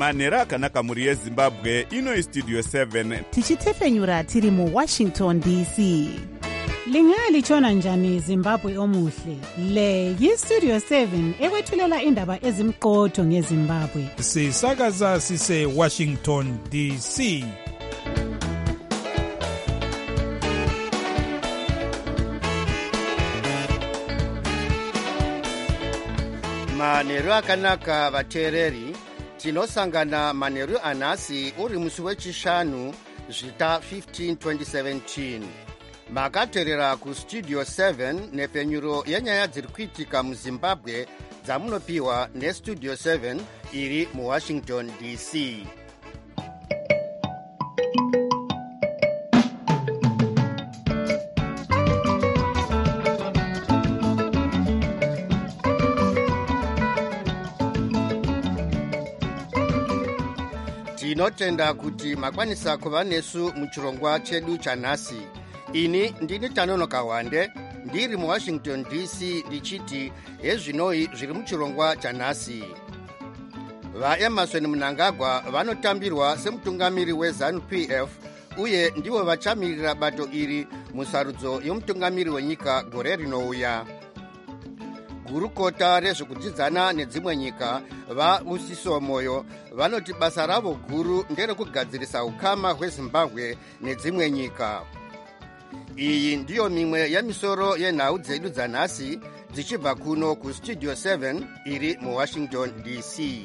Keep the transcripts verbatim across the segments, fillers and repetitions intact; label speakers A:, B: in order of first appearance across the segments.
A: manheru akanaka mhuri yezimbabwe. Ino istudio seven
B: tichitefenyura tiri mu Washington D C.
C: Lingalitshona njani Zimbabwe omuhle? Le yistudio seven ekwethulela indaba ezimqotho ngeZimbabwe.
D: Sisakaza sise Washington D C.
E: Manheru akanaka vateereri, tinosangana manheru anhasi uri musi wechishanu zvita fifteen twenty seventeen. Makateerera kustudio seven nepfenyuro yenyaya dziri kuitika muZimbabwe dzamunopiwa nestudio seven iri muWashington D C. Tinotenda kuti makwanisa kuva nesu muchirongwa chedu chanhasi. Ini ndini Tanonoka Wande, ndiri muWashington D C ndichiti hezvinoi zviri muchirongwa chanhasi. VaEmerson Mnangagwa vanotambirwa semutungamiri weZANU P F uye ndivo vachamirira bato iri musarudzo yomutungamiri wenyika gore rinouya. Gurukota rezvekudzidzana nedzimwe nyika vaUsiso Moyo vanoti basa ravo guru nderekugadzirisa ukama hweZimbabwe nedzimwe nyika. Iyi ndiyo mimwe yemisoro yenhau dzedu dzanhasi dzichibva kuno kustudio seven iri muWashington D C.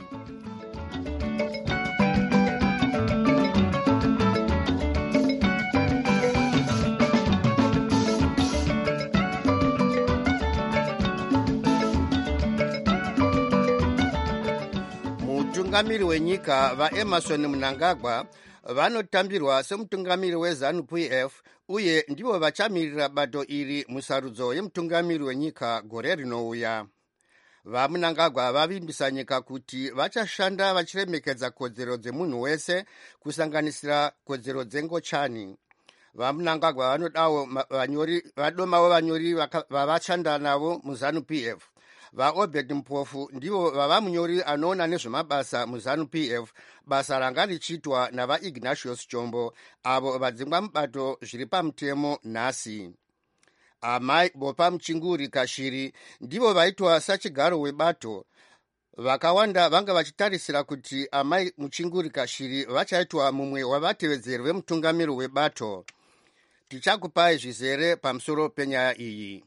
E: Mutungamiri wenyika vaEmerson Mnangagwa vanotambirwa semutungamiri weZANU P F uye ndivo vachamirira bato iri musarudzo yemutungamiri wenyika gore rinouya. VaMnangagwa vavimbisa nyika kuti vachashanda vachiremekedza kodzero dzemunhu wese kusanganisira kodzero dzengochani. VaMnangagwa vanodawo vanyori vadomawo vanyori vavachanda navo muZANU P F. VaObed Mpofu ndivo vava munyori anoona nezvemabasa muZANU P F, basa ranga richiitwa navaIgnatius Chombo avo vadzingwa mubato zviri pamutemo nhasi. Amai Bopa Muchinguri Kashiri ndivo vaitwa sachigaro webato. Vakawanda vanga vachitarisira kuti amai Muchinguri Kashiri vachaitwa mumwe wavatevedzeri vemutungamiri webato. Tichakupai zvizere pamusoro penyaya iyi.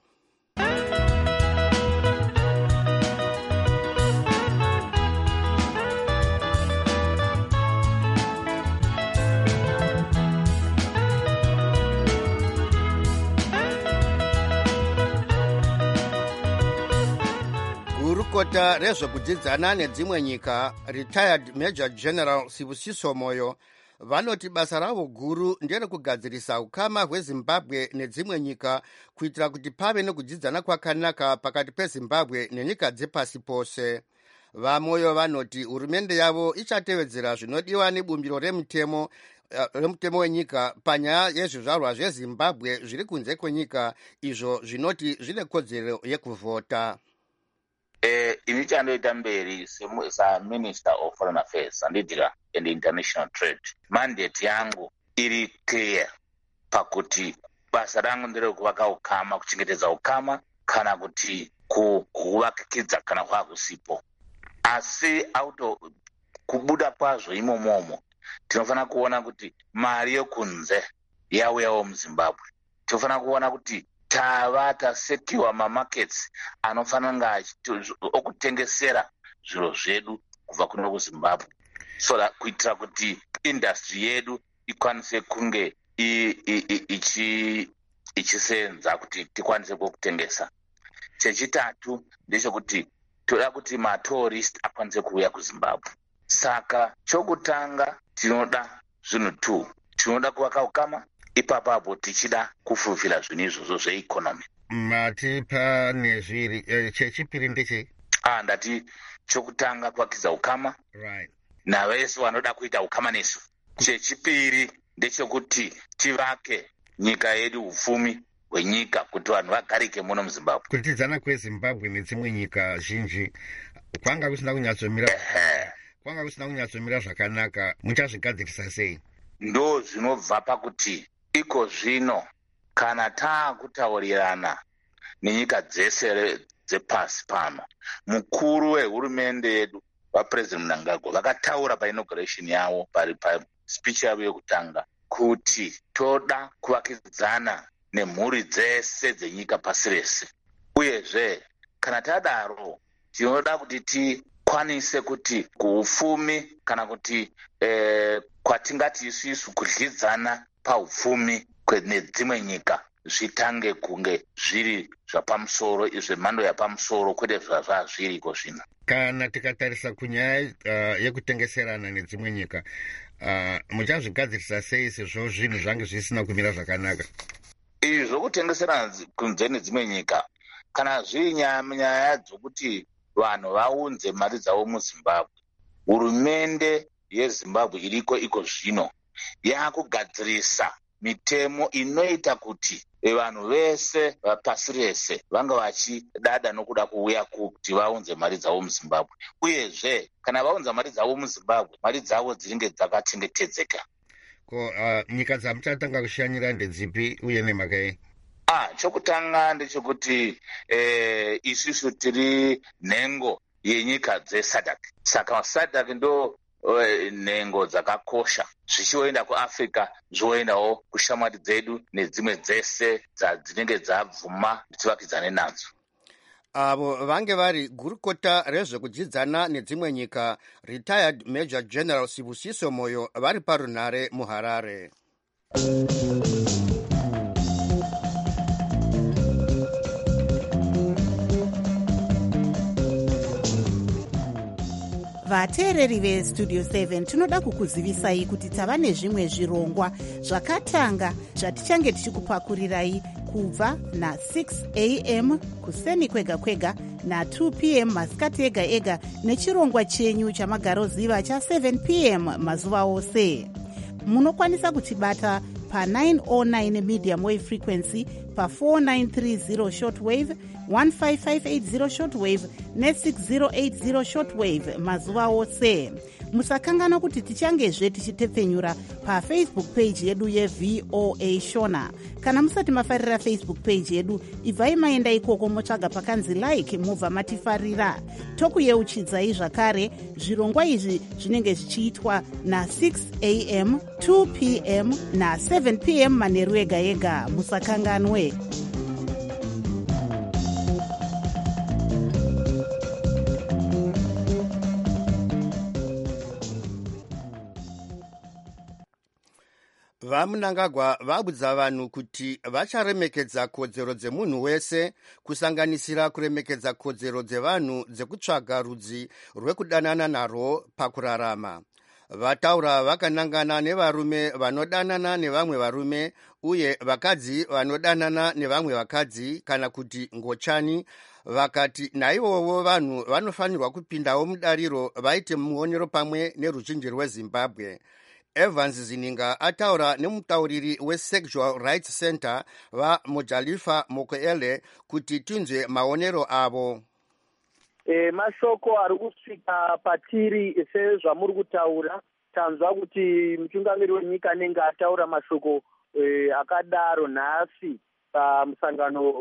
E: Gurukota rezvekudzidzana nedzimwe nyika retired Major General Sibusiso Moyo vanoti basa ravo guru nderekugadzirisa ukama hweZimbabwe nedzimwe nyika kuitira kuti pave nekudzidzana kwakanaka pakati peZimbabwe nenyika dzepasi pose. VaMoyo vanoti hurumende yavo ichatevedzera zvinodiwa nebumbiro remutemo remutemo wenyika panyaya yezvizvarwa zveZimbabwe zviri kunze kwenyika izvo zvinoti zvine kodzero yekuvhota.
F: Eh, ini chandoita mberi saMinister of Foreign Affairs andidira and International Trade, mandate yangu iri clear pakuti basa rangu nderekuvaka ukama, kuchengetedza ukama kana kuti kuvakikidza kana kwakusipo. Asi auto kubuda kwazvo imomomo tinofana kuona kuti mari yokunze yauyawo muZimbabwe. Tinofana kuona kuti tava tasekiwa mamarkets anofana nga okutengesera zviro zvedu kubva kuno kuZimbabwe, so that kuitira kuti industry yedu ikwanise kunge ichisenza kuti tikwanise kutengesa. Chechitatu ndechekuti toda kuti matourist akwanise kuuya kuZimbabwe. Saka chokutanga tinoda zvinhu two, tinoda kuvaka ukama, ipapapo tichida kufulfila zvinhu izvozvo zveeconomy.
E: Matipa nezviri eh, chechipiri ndeche
F: ah ndati chokutanga kuvakidza ukama,
E: right,
F: navese vanoda kuita ukama nesu. Chechipiri ndechekuti tivake nyika yedu upfumi hwenyika kuti vanhu vagarike muno muZimbabwe.
E: Kutidzana kweZimbabwe nedzimwe nyika zhinji kwanga kusina kunyatsomira. kwanga kusina kunyatsomira zvakanaka, muchazvigadzirisa sei?
F: Ndo zvinobva pakuti iko zvino kana taakutaurirana nenyika dzese dzepasi pano, mukuru wehurumende yedu vapresident Mnangagwa vakataura painauguration yavo pari paspeech yavo yekutanga kuti toda kuvakidzana nemhuri dzese dzenyika pasi rese. Uyezve kana tadaro tinoda kuti tikwanise kuti kuupfumi kana kuti eh, kwatingati isusu kudyidzana paupfumi nedzimwe nyika zvitange kunge zviri zvapamusoro, zvemhando yapamusoro, kwete zvazviriko zvino.
E: Kana tikatarisa kunyaya uh, yekutengeserana nedzimwe nyika, uh, muchazvigadzirisa sei sezvo zvinhu zvange zvisina kumira zvakanaka?
F: Izvi zvokutengeserana kunze nedzimwe nyika, kana zviri nyaya dzokuti vanhu vaunze mari dzavo muZimbabwe, hurumende yeZimbabwe iriko iko zvino yakugadzirisa mitemo inoita kuti vanhu vese pasi rese vanga vachidada nokuda kuuya kuti vaunze mari dzavo muZimbabwe. Uyezve kana vaunza mari dzavo muZimbabwe, mari dzavo dzinenge dzakachengetedzeka.
E: Ko uh, nyika dzamuchatanga kushanyira ndedzipi uye nemhaka yei?
F: Ah, chokutanga ndechekuti eh, isusu tiri nhengo yenyika dzeSADC. Saka SADC ndo nhengo dzakakosha, zvichienda kuAfrica zvoendawo kushamwari dzedu nedzimwe dzese dzinenge dzabvuma kuti tivakidzane nadzo.
E: Avo vange vari gurukota rezvekudzidzana nedzimwe nyika, retired Major General Sibusiso Moyo, vari parunhare muHarare.
B: vateereri vestudio seven tinoda kukuzivisai kuti tava nezvimwe zvirongwa zvakatanga zvatichange tichikupakurirai kubva na-six a m kuseni kwega kwega na-two p m masikati ega ega nechirongwa chenyu chamagaroziva cha-seven p m mazuva ose. Munokwanisa kutibata pa-nine oh nine medium wave frequency, pa-four nine three zero shortwave, one five five eight zero shortwave ne-six zero eight zero shortwave mazuva ose. Musakangana kuti tichangezve tichitepfenyura pafacebook page yedu yeV O A Shona. Kana musati mafarira Facebook page yedu, ibvai maenda ikoko motsvaga pakanzi like mubva matifarira. Tokuyeuchidzai zvakare zvirongwa izvi zvinenge zvichiitwa na-six a m, two p m na-seven p m manheru ega ega. Musakanganwe.
E: VaMnangagwa vabudza vanhu kuti vacharemekedza kodzero dzemunhu wese, kusanganisira kuremekedza kodzero dzevanhu dzekutsvaga rudzi rwekudanana narwo pakurarama. Vataura vakanangana nevarume vanodanana nevamwe varume uye vakadzi vanodanana nevamwe vakadzi kana kuti ngochani. Vakati naivowo vanhu vanofanirwa kupindawo mudariro vaite muonero pamwe neruzhinji rweZimbabwe. Evans Zininga ataura nemutauriri weSexual Rights Center vaMojalifa Mokoele kuti tinzwe maonero avo.
G: E, mashoko ari kusvika patiri sezvamuri kutaura, tanzwa kuti mutungamiri wenyika anenge ataura mashoko e, akadaro nhasi pamusangano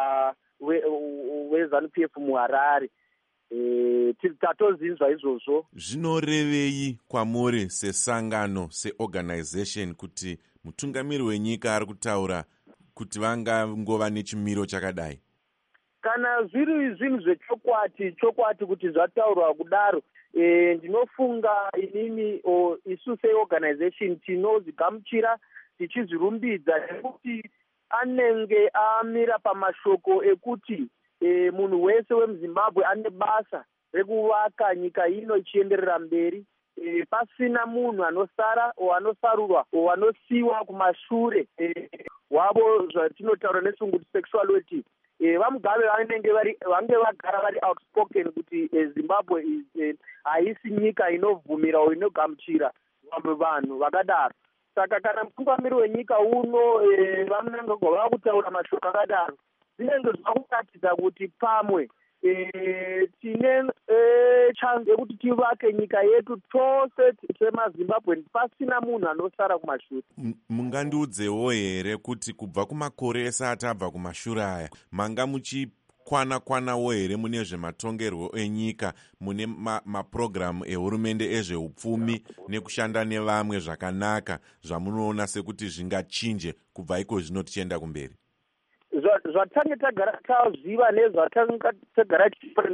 G: weZANU-P F muHarare. E, tatozinzwa izvozvo.
A: Zvinorevei kwamuri sesangano, seorganization, kuti mutungamiri wenyika ari kutaura kuti vangangova nechimiro chakadai?
G: Kana zviri zvinhu zvechokwati chokwati kuti zvataurwa kudaro, e, ndinofunga inini o, isu seorganization tinozvigamuchira tichizvirumbidza nekuti anenge amira pamashoko ekuti e, munhu wese wemuZimbabwe ane basa rekuvaka nyika ino ichienderera mberi, e, pasina munhu anosara o anosarurwa o anosiiwa kumashure e, wavo zvatinotaura nesungu kuti sexuality. E, vamugabe vanenge vari vange vagara vari outspoken kuti e, Zimbabwe haisi e, nyika inovhumira o inogamuchira vamwe vanhu vakadaro. Saka kana mutungamiri wenyika uno e, vaMnangagwa vakutaura mashoko akadaro, zvinenge zvakuratidza kuti pamwe e, tine e, chance yekuti tivake nyika yetu tose semazimbabwe pasina munhu anosara kumashure.
A: Mungandiudzewo here kuti kubva kumakore esati abva kumashure aya manga muchi kwana kwanawo here mune zvematongerwo enyika, mune mapurogiramu ma ehurumende ezveupfumi nekushanda nevamwe zvakanaka zvamunoona sekuti zvingachinje kubva iko zvino tichienda kumberi?
G: Zvatange tagara taziva nezvatange tagara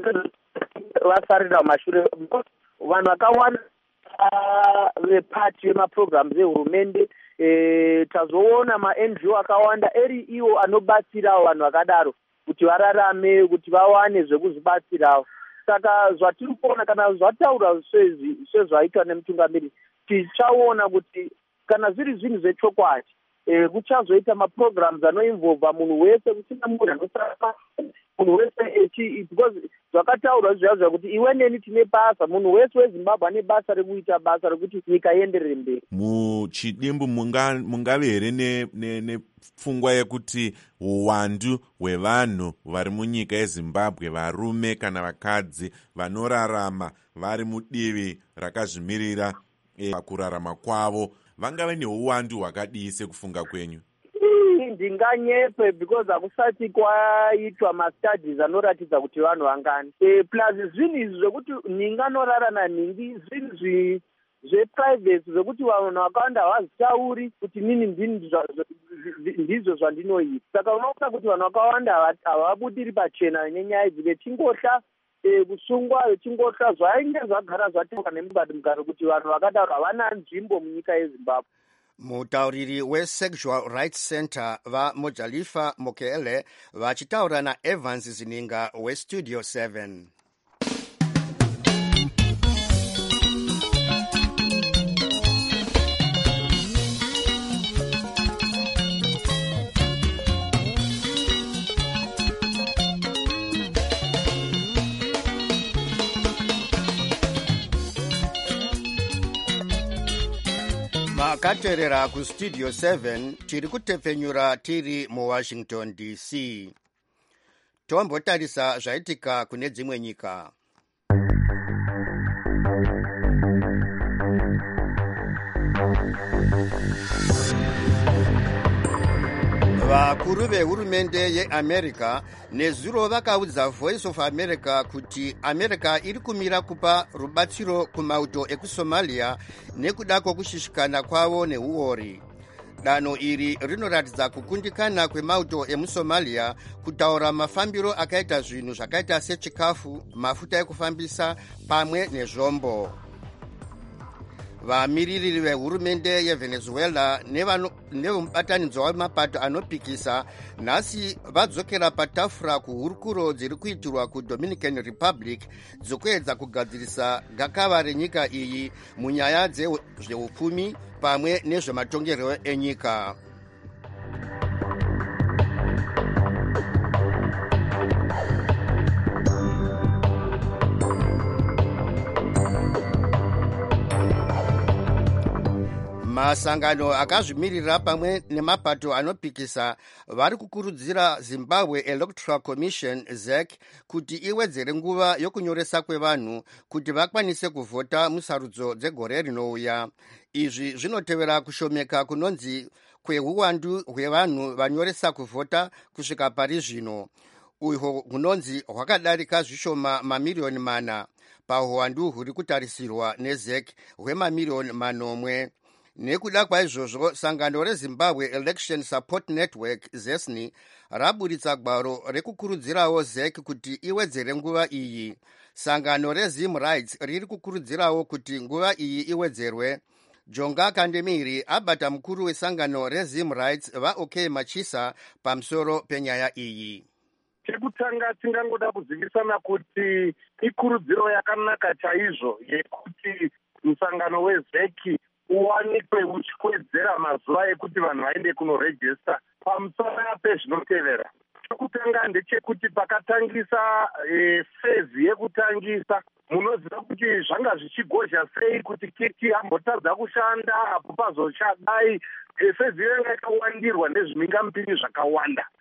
G: vasarira kumashure, vanhu vakawanda vepati vemapurogiramu ehurumende tazoona ma-N G O akawanda eri iwo anobatsirawo vanhu vakadaro kuti vararame, kuti vawane zvekuzvibatsirawo. Saka zvatiri kuona kana zvataurwa sezvaitwa nemutungamiri, tichaona kuti kana zviri zvinhu zvechokwadi kuchazoita mapurogiramu anoinvolva munhu wese, kusina munhu anosara munhu wese, because zvakataurwa zviyazva kuti iwe neni tine basa, munhu wese weZimbabwe ane basa rekuita basa rekuti nyika ienderere mberi.
A: Muchidimbu mungave here nepfungwa yekuti uwandu hwevanhu vari munyika yeZimbabwe, varume kana vakadzi vanorarama vari mudivi rakazvimirira pakurarama kwavo, vangave neuwandu hwakadii sekufunga kwenyu?
G: Ndinganyepe because hakusati kwaitwa mastudies anoratidza kuti vanhu vangani. E, plus zvinhu izvi zvekuti ninga norarana ningi, zvinhu zveprivate zvekuti vanhu vakawanda havazitauri kuti nini ndizvo zvandinoita. Saka unoona kuti vanhu vakawanda havabudiri pachena nenyaya idzi, vechingohla kusungwa vechingohla zvainge zvagara zvataurwa nemugati mugaro kuti vanhu vakadaro havana nzvimbo munyika yeZimbabwe.
E: Mutauriri weSexual Rights Center vaMojalifa Mokele vachitaura naEvans Zininga weStudio seven. Makaterera kuStudio seven tiri kutepfenyura tiri muWashington D C. Tombotarisa zvaitika kune dzimwe nyika. Vakuru vehurumende yeAmerica nezuro vakaudza Voice of America kuti America iri kumira kupa rubatsiro kumauto ekuSomalia nekuda kwokushishikana kwavo neuori. Dano iri rinoratidza kukundikana kwemauto emuSomalia kutaura mafambiro akaita zvinhu zvakaita sechikafu, mafuta ekufambisa pamwe nezvombo. Vamiriri vehurumende yeVenezuela nevemubatanidzwa wemapato anopikisa nhasi vadzokera patafura kuhurukuro dziri kuitirwa kuDominican Republic dzokuedza kugadzirisa gakava renyika iyi munyaya dzezveupfumi pamwe nezvematongerwo enyika. Masangano akazvimirira pamwe nemapato anopikisa vari kukurudzira Zimbabwe Electoral Commission Z E C kuti iwedzere nguva yokunyoresa kwevanhu kuti vakwanise kuvhota musarudzo dzegore rinouya. Izvi zvinotevera kushomeka kunonzi kwehuwandu hwevanhu vanyoresa kuvhota kusvika pari zvino, uhwo hunonzi hwakadarika zvishoma mamiriyoni mana pahuwandu huri kutarisirwa neZ E C hwemamiriyoni manomwe. Nekuda kwaizvozvo, sangano reZimbabwe Election Support Network Z E S N I raburitsa gwaro rekukurudzirawo Z E C kuti iwedzere nguva iyi. Sangano reZim Rights riri kukurudzirawo kuti nguva iyi iwedzerwe. Jonga Kandemiri abata mukuru wesangano reZim Rights vaOK Machisa pamusoro penyaya iyi.
H: Chekutanga tingangoda kuzivisana kuti ikurudziro yakanaka chaizvo yekuti musangano weZ E C uwanikwe uchikwedzera mazuva ekuti vanhu vaende kunorejista pamusoro pezvinotevera. Chekutanga ndechekuti pakatangisa e, fezi yekutangisa munoziva kuti zvanga zvichigozha sei kuti kiti ambotadza kushanda apo pazochadai. E, fezi yanga yakawandirwa nezvimingamupini zvakawanda.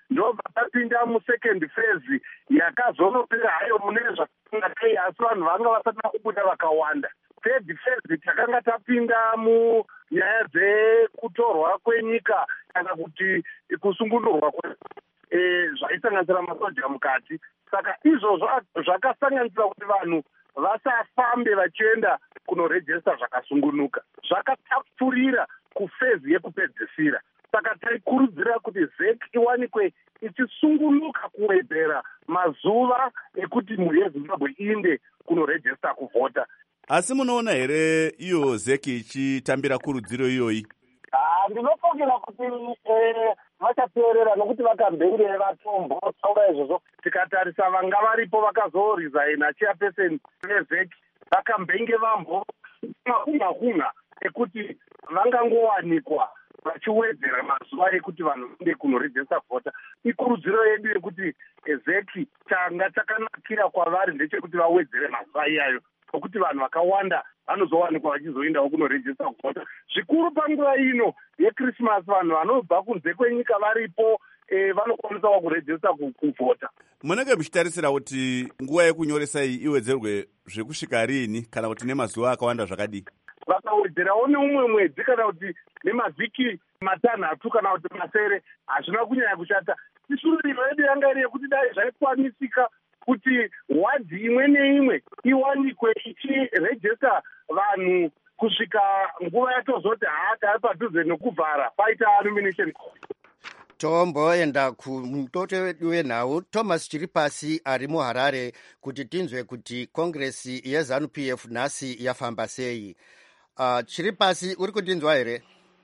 H: ndobva tapinda musecond phase yakazonopera hayo mune zvakangatei, asi vanhu vanga vasati kubuda vakawanda. Third phase takanga tapinda munyaya dzekutorwa kwenyika kana kuti kusungundurwa kwe e, zvaisanganisira masoja mukati. Saka izvozvo zvakasanganisira kuti vanhu vasafambe vachienda kunorejesta zvakasungunuka, zvakatapfurira kufezi yekupedzisira. Saka taikurudzira kuti Z E C iwanikwe ichisungunuka kuwedzera mazuva ekuti mhuri yeZimbabwe iinde kunorejesta kuvhota.
I: Asi munoona here iyo Z E C ichitambira kurudziro iyoyi?
H: Ndinofungira kuti vachateerera nokuti vakambenge vatombotaura izvozvo. Tikatarisa vanga varipo vakazoresigna chairperson veZ E C vakambenge vambo kunga ekuti vangangowanikwa vachiwedzera mazuva ekuti vanhu vaende kunorejesta vhota. Ikurudziro yedu yekuti Z E C changa chakanakira kwavari ndechekuti vawedzere mazuva iyayo, nokuti vanhu vakawanda vanozowanikwa vachizoendawo kunorejesta kuvhota. Zvikuru panguva ino yeChristmas vanhu vanobva kunze kwenyika varipo e, vanokwanisawo kurejesta kuvhota.
I: Munenge muchitarisira kuti nguva yekunyoresa iyi iwedzerwe zvekusvika rini kana kuti nemazuva akawanda zvakadii?
H: Vakawedzerawo neumwe mwedzi kana kuti nemavhiki matanhatu kana kuti masere, hazvina kunyanya kushata. Isuriro yedu yanga iri yekuti dai zvaikwanisika kuti wadhi imwe neimwe iwanikwe ichirejesta vanhu kusvika nguva yatozoti haatari padhuze nekuvhara paita nomination.
E: tomboenda kumutoto wedu wenhau Thomas Chiripasi ari muHarare kuti tinzwe kuti kongresi yeZANU P F nhasi yafamba sei. Uh, Chiripasi uri kutinzwa here?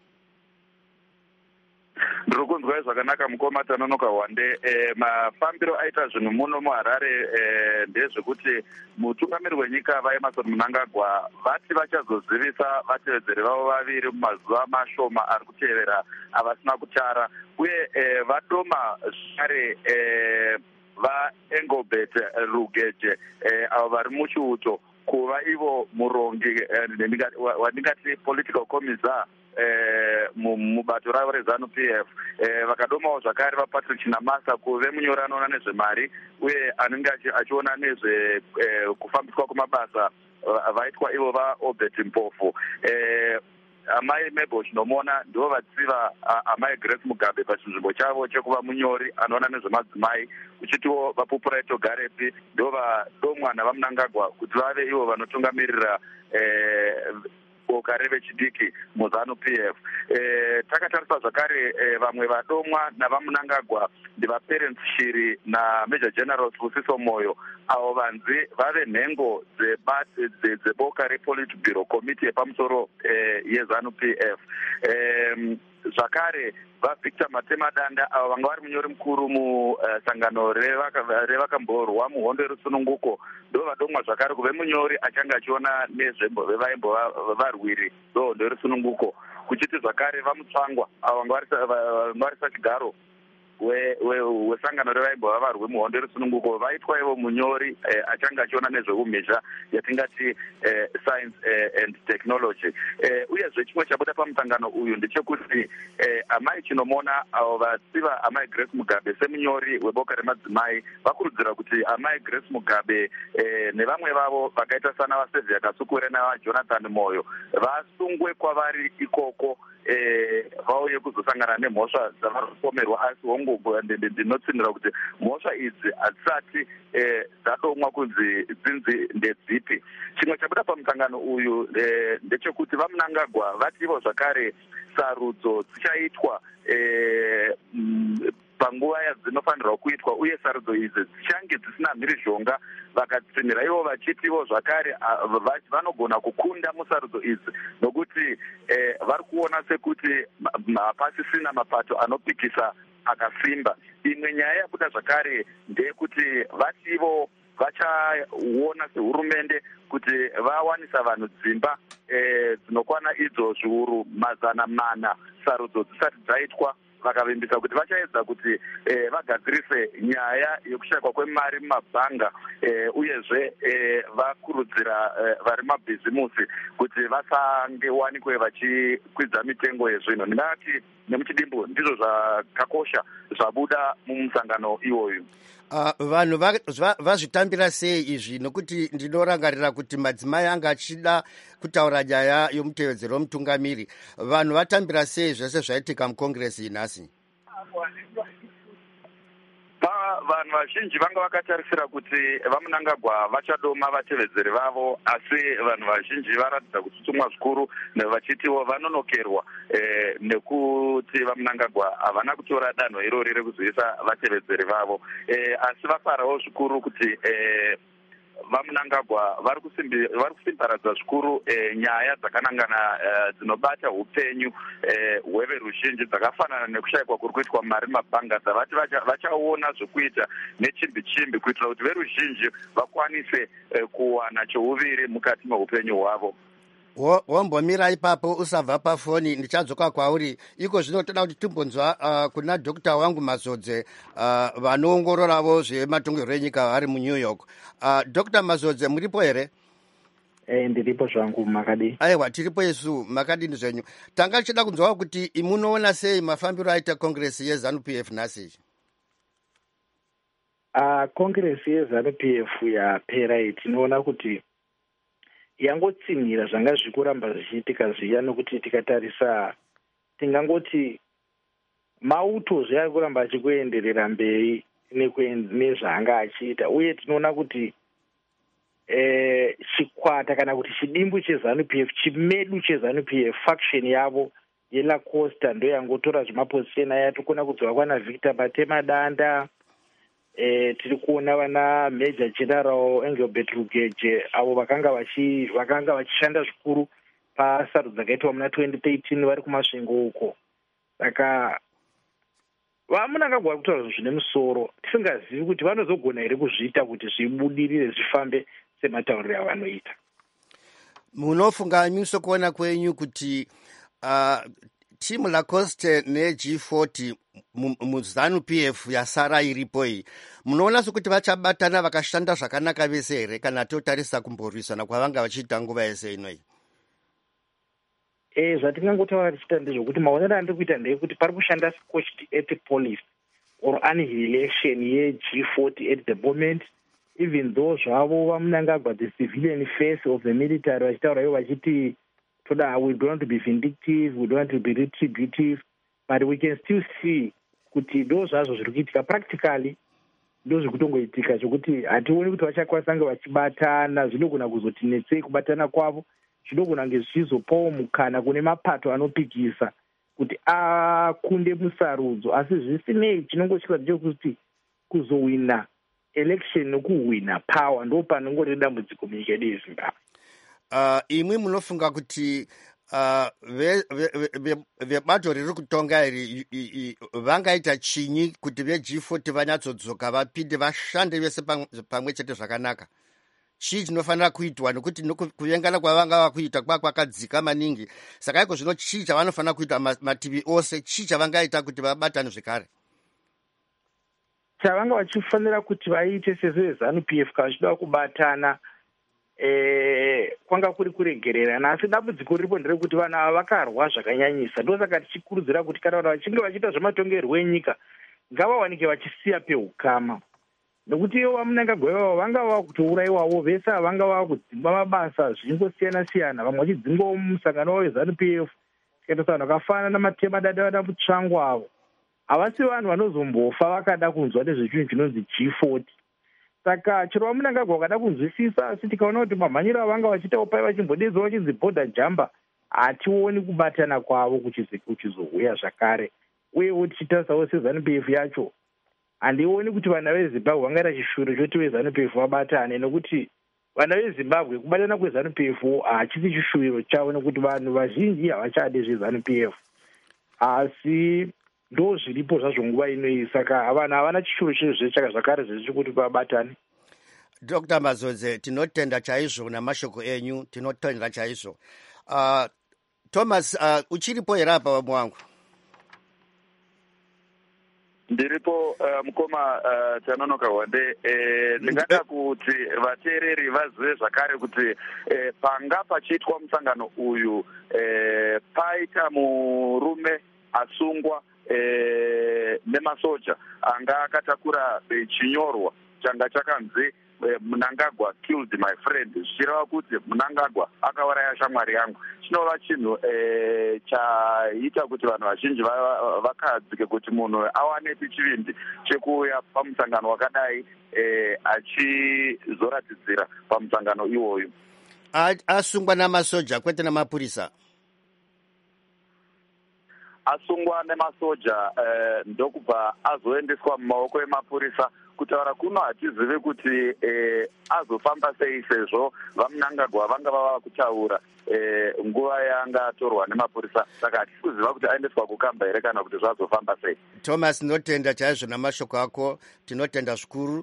J: Ndiri kunzwa zvakanaka mukoma Tanonoka Wande. E, mafambiro aita zvinhu muno muHarare e, ndezvekuti mutungamiri wenyika vaEmmerson Mnangagwa vati vachazozivisa vatevedzeri vavo vaviri mumazuva mashoma ari kutevera avasina kutara, uye e, vadoma zvakare e, vaEngelbert Rugeje e, avo vari muchiuto kuva ivo murongi e, wandingati political commissar Eh, mubato ravo reZANU P F. eh, vakadomawo zvakare vaPatrick Namasa kuve munyori anoona nezvemari uye anenge achiona nezve eh, kufambiswa kwemabasa vaitwa ivo vaObert Mpofu. eh, amai Mabel Chinomona ndivo vatsiva amai Grace Mugabe pachinzvimbo chavo chekuva munyori anoona nezvemadzimai, uchitiwo vaPupuraito Garepi ndivo vadomwana vaMnangagwa kuti vave ivo vanotungamirira eh, boka revechidiki muZANU P F. E, takatarisa zvakare e, vamwe vadomwa navaMnangagwa ndivaPerence Shiri naMajor General Sibusiso Moyo, avo vanzi vave nhengo dzeboka rePolitburo Committee yepamusoro e, yeZANU P F. E, zvakare vaVictor Matemadanda avo vanga vari munyori mukuru musangano revakamborwa muhondo yerusununguko ndo vadomwa zvakare kuve munyori achanga achiona nezvevaimbo varwiri dohondo yerusununguko, kuchiti zvakare vaMutsvangwa avo vanga vari sachigaro wesangano revaimbo vavarwi muhondo yerusununguko vaitwa ivo munyori eh, achanga achiona nezveumhizha yatingati eh, science eh, and technology. eh, uyezve chimwe chabuda pamusangano uyu ndechekuti eh, amai Chinomona avo vatsiva amai Grace Mugabe semunyori weboka remadzimai vakurudzira kuti amai Grace Mugabe eh, nevamwe vavo vakaita sana vaSevia Kasukure navaJonathan Moyo vasungwe kwavari ikoko eh, vauye kuzosangana nemhosva dzavanopomerwa. Asi hongu ndinotsindira kuti mhosva idzi hadzisati eh, dzadomwa kunzi dzinzi ndedzipi. Chimwe chabuda pamusangano uyu eh, ndechekuti vaMnangagwa vativo zvakare sarudzo dzichaitwa eh, mm, panguva yadzinofanirwa kuitwa, uye sarudzo idzi dzichange dzisina mhirizhonga. Vakatsinhira ivo vachitivo zvakare vanogona kukunda musarudzo idzi nokuti eh, vari kuona sekuti hapasisina mapato anopikisa akasimba. Imwe nyaya yabuda zvakare ndeyekuti vativo vachaona sehurumende kuti vawanisa vanhu dzimba eh, dzinokwana idzo zviuru mazana mana sarudzo dzisati dzaitwa. Vakavimbisa kuti vachaedza kuti eh, vagadzirise nyaya yekushayikwa kwemari mumabhanga eh, uyezve eh, vakurudzira eh, vari mabhizimusi kuti vasangewanikwe vachikwidza mitengo yezvinhu. Ndingati nemuchidimbu ndizvo zvakakosha zvabuda mumusangano iwoyu.
E: Uh, vanhu vazvitambira sei izvi, nokuti ndinorangarira kuti madzimai anga achida kutaura nyaya yomutevedzero womutungamiri, vanhu vatambira sei zvese zvaitika mukongresi inhasi?
J: Vanhu vazhinji vanga vakatarisira kuti vaMunangagwa vachadoma vatevedzeri vavo, asi vanhu vazhinji varatidza kututumwa zvikuru vachitiwo vanonokerwa eh, nekuti vaMunangagwa havana kutora danho irori rekuzoisa vatevedzeri vavo, eh, asi vafarawo zvikuru kuti eh, vaMunangagwa vari kusimbaradza zvikuru eh, nyaya dzakanangana eh, dzinobata upenyu eh, hweveruzhinji dzakafanana nekushayikwa kuri kuitwa mari mabhanga, dzavati vachaona zvekuita nechimbi chimbi kuitira kuti veruzhinji vakwanise eh, kuwana chouviri mukati meupenyu hwavo.
E: Wombomira ipapo usabva pafoni, ndichadzoka kwauri. Iko zvino toda kuti timbonzwa uh, kuna Dokta wangu Mazodze uh, vanoongororavo zvematongero enyika vari muNew York. Uh, Dokta Mazodze, muripo here?
K: Eh, ndiripo zvangu. Makadi?
E: Aiwa, tiripo yesu. Makadini zvenyu? Tanga tichida kunzwa kuti imunoona sei mafambiro aita kongresi yeZANU P F nhasi?
K: Uh, kongresi yeZANU P F yapera tinoona kuti yangotsinhira zvanga zvikuramba zvichiitika zviya, nokuti tikatarisa tingangoti mauto zvaari kuramba achikuenderera mberi nezvaanga achiita, uye tinoona kuti eh, chikwata kana kuti chidimbu cheZANU P F, chimedu cheZANU P F, faction yavo yeLacosta ndo yangotora zvemapozisheni aya. Tikuona kudzoka kwana Victor Batemadanda, Eh, tiri kuona vana Major General Engelbert Rugeje avo vakanga vachi vakanga vachishanda zvikuru pasarudzo dzakaitwa muna twenty thirteen vari kumasvingo uko. Saka vaMunangagwa kutaura zvine musoro, tisingazivi kuti vanozogona here kuzviita kuti zvibudirire zvifambe sematauriro avanoita.
E: Munofunga nyuso kuona kwenyu kuti uh, timu Lacoste neG forty muZANU P F yasara iripo iyi, munoona sekuti vachabatana vakashanda zvakanaka vese here, kana totarisa kumborwisana kwavanga vachiita nguva yese inoi?
K: Eh, zvatingangotaura tichita ndezvokuti maonero andiri kuita ndeyekuti pari kushanda squashed at police or annihilation yeG forty at the moment, even though zvavo vaMunangagwa the civilian face of the military vachitaura ivo vachiti toda we don't want to be vindictive, we don't want to be retributive, but we can still see kuti ndo zvazvo zviri kuitika practically, ndo zviri kutongoitika zvokuti hationi kuti vachakwanisa kunge vachibatana. Zvinogona kuzoti netsei kubatana kwavo, zvinogona kunge zvichizopawo mukana kune mapato anopikisa kuti akunde musarudzo, asi zvisinei chinongosvika ndechekuti kuzowina election nokuwina power ndo panongori dambudziko munyika yedu yeZimbabwe.
E: Uh, imwi munofunga kuti uh, vebato riri kutonga iri vangaita chinyi kuti veG forty vanyatsodzoka vapinde vashande vese pamwe chete zvakanaka? Chii chinofanira kuitwa, nokuti kuvengana kwavanga vakuita kwa kwakadzika maningi? Saka iko zvino chii chavanofanira kuita mativi ose? Chii chavangaita kuti vabatane zvekare?
K: Chavanga vachifanira kuti vaite sezvo veZANU P F kavachida kubatana, Eh, kwanga kuri kuregererana, asi dambudziko riripo nderekuti vanhu ava vakarwa zvakanyanyisa. Ndosaka tichikurudzira kuti kana vanhu vachinge vachiita zvematongerwo enyika ngavawanike vachisiya peukama, nokuti ivo vaMunangagwa ivavo vanga vava kutouraiwawo vese vanga vava kudzimba mabasa zvingosiyana siyana, vamwe vachidzingwawo mumusangano wavo weZANU P F. Tikatarisa vanhu vakafanana naMatemadada vana Mutsvangu avo, havasi vanhu vanozombofa vakada kunzwa nezvechinhu chinonzi G forty. Saka chero vaMunangagwa vakada kunzwisisa, asi tikaona kuti mamhanyiro avanga vachiitawo pai vachimbodedzwa vachinzi border jumper, hationi kubatana kwavo kuchizouya zvakare. Uyewo tichitarisawo seZANU P F yacho, handioni kuti vana veZimbabwe vangaita chishuuro choti veZANU P F vabatane, nokuti vana veZimbabwe kubatana kweZANU P F hachisi chishuwiro chavo, nokuti vanhu vazhinji havachade zveZANU P F, asi ndo zviripo zvazvo nguva inoi. Saka vanhu havana chishuwo chezvechaka zvakare zvezvekuti vabatane.
E: Dokta Mazodze, tinotenda chaizvo namashoko enyu, tinotenda chaizvo. Uh, Thomas, uh, uchiripo here apa vamwe wangu?
J: Ndiripo uh, mukoma uh, Tanonoka Wande. Ndingada eh, kuti vateereri vazive zvakare kuti eh, panga pachiitwa musangano uyu eh, paita murume asungwa eh, nemasoja anga akatakura eh, chinyorwa changa chakanzi eh, Mnangagwa killed my friend, zvichireva kuti Mnangagwa akauraya shamwari yangu. Chinova chinhu eh, chaita kuti vanhu vazhinji vakadzike kuti munhu awane chivindi chekuuya pamusangano wakadai eh, achizoratidzira pamusangano iwoyo.
E: Asungwa namasoja kwete namapurisa?
J: Asungwa nemasoja eh, ndokubva azoendeswa mumaoko emapurisa. Kutaura kuno hatizivi kuti eh, azofamba sei sezvo vaMnangagwa vanga vava kutaura eh, nguva yanga atorwa nemapurisa, saka hatisi kuziva kuti aendeswa kukamba here kana kuti zvazofamba sei.
E: Thomas, tinotenda chaizvo namashoko ako, tinotenda zvikuru.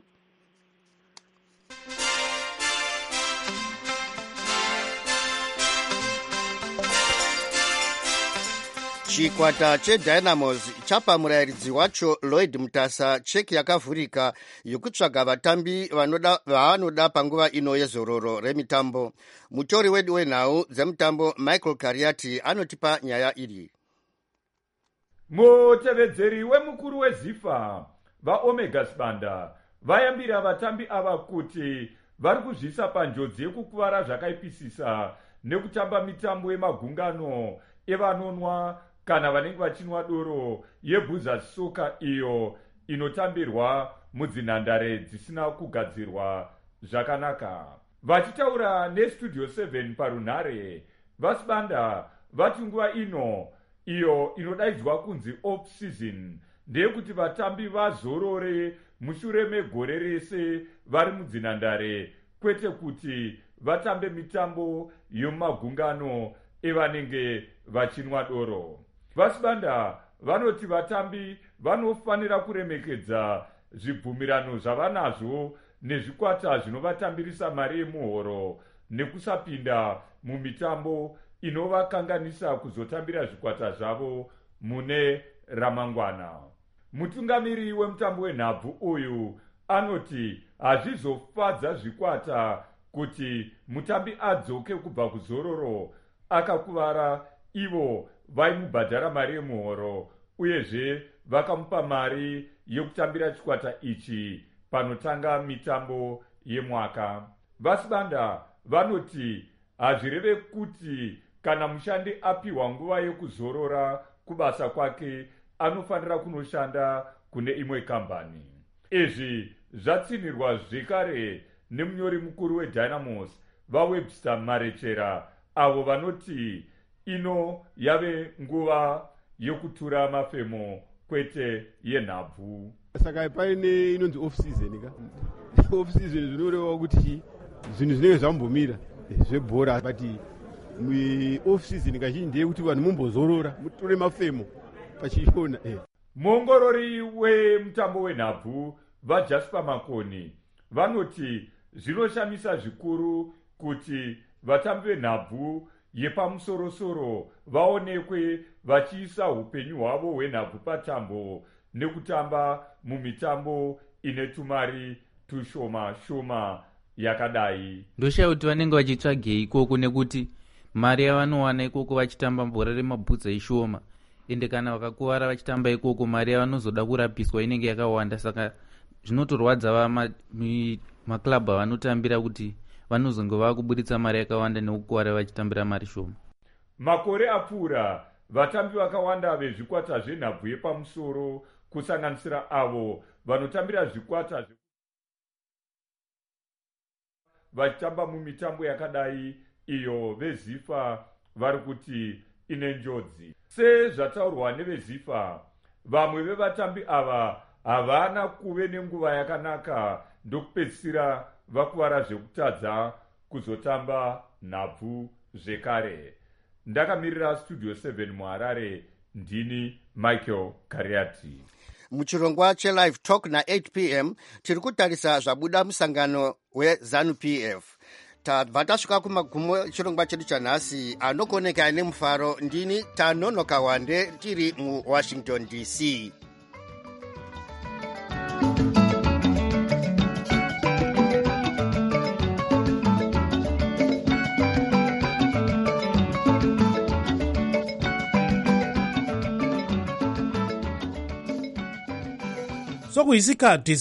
E: Chikwata cheDynamos chapa murayiridzi wacho Lloyd Mutasa cheki yakavhurika yokutsvaga vatambi vavanoda panguva ino yezororo remitambo. Mutori wedu wenhau dzemutambo Michael Kariati anotipa nyaya iri.
D: Mutevedzeri wemukuru weZIFA vaOmega Sibanda vayambira vatambi ava kuti vari kuzvisa panjodzi yekukuvara zvakaipisisa nekutamba mitambo yemagungano evanonwa kana vanenge vachinwa doro yebhuza soka iyo inotambirwa mudzinhandare dzisina kugadzirwa zvakanaka. Vachitaura nestudio seven parunhare, vaSibanda vati nguva ino iyo inodaidzwa kunzi off season ndeyekuti vatambi vazorore mushure megore rese vari mudzinhandare, kwete kuti vatambe mitambo yomagungano evanenge vachinwa doro. VaSibanda vanoti vatambi vanofanira kuremekedza zvibvumirano zvavanazvo nezvikwata zvinovatambirisa mari yemuhoro nekusapinda mumitambo inovakanganisa kuzotambira zvikwata zvavo mune ramangwana. Mutungamiri wemutambo wenhabvu uyu anoti hazvizofadza zvikwata kuti mutambi adzoke kubva kuzororo akakuvara ivo vaimubhadhara mari yemuhoro uyezve vakamupa mari yekutambira chikwata ichi panotanga mitambo yemwaka. VaSibanda vanoti hazvireve kuti kana mushandi apiwa nguva yekuzorora kubasa kwake anofanira kunoshanda kune imwe kambani. Izvi zvatsinirwa zvekare nemunyori mukuru weDynamos vaWebster Marechera, avo vanoti ino yave nguva yokutura mafemo kwete yenhabvu.
L: Saka paine inonzi off season ka off season zvinoreva kuti zvinhu zvinenge zvambomira zvebhora, but off season kazhinji ndeyekuti vanhu mumbozorora mutore mafemo pachiona.
D: Muongorori wemutambo wenhabvu vaJasper Makoni vanoti zvinoshamisa zvikuru kuti vatambi venhabvu yepamusorosoro vaonekwe vachiisa upenyu hwavo hwenhabvu patambo nekutamba mumitambo ine tumari tushoma shoma yakadai.
M: Ndoshaya kuti vanenge vachitsvagei ikoko nekuti mari yavanowana ikoko vachitamba bhora remabhutsa ishoma, ende kana vakakuvara vachitamba ikoko mari yavanozoda kurapiswa inenge yakawanda, saka zvinotorwadza maklabhu vanotambira kuti vanozonge vakuburitsa mari yakawanda nekukuvara vachitambira mari shoma.
D: Makore apfuura vatambi vakawanda vezvikwata zvenhabvu yepamusoro kusanganisira avo vanotambira zvikwata vachitamba mumitambo yakadai iyo veZIFA vari kuti ine njodzi. Sezvataurwa neveZIFA, vamwe vevatambi ava havana kuve nenguva yakanaka ndokupedzisira vakuvara zvekutadza kuzotamba nhabvu zvekare. Ndakamirira studio seven muHarare, ndini Michael Kariati.
E: Muchirongwa cheLive Talk na eight p m tiri kutarisa zvabuda musangano weZANU P F. Tabva tasvika kumagumo chirongwa chedu chanhasi. Anokoneka ane mufaro, ndini Tanonoka Wande tiri muWashington D C.
N: kuisikhathi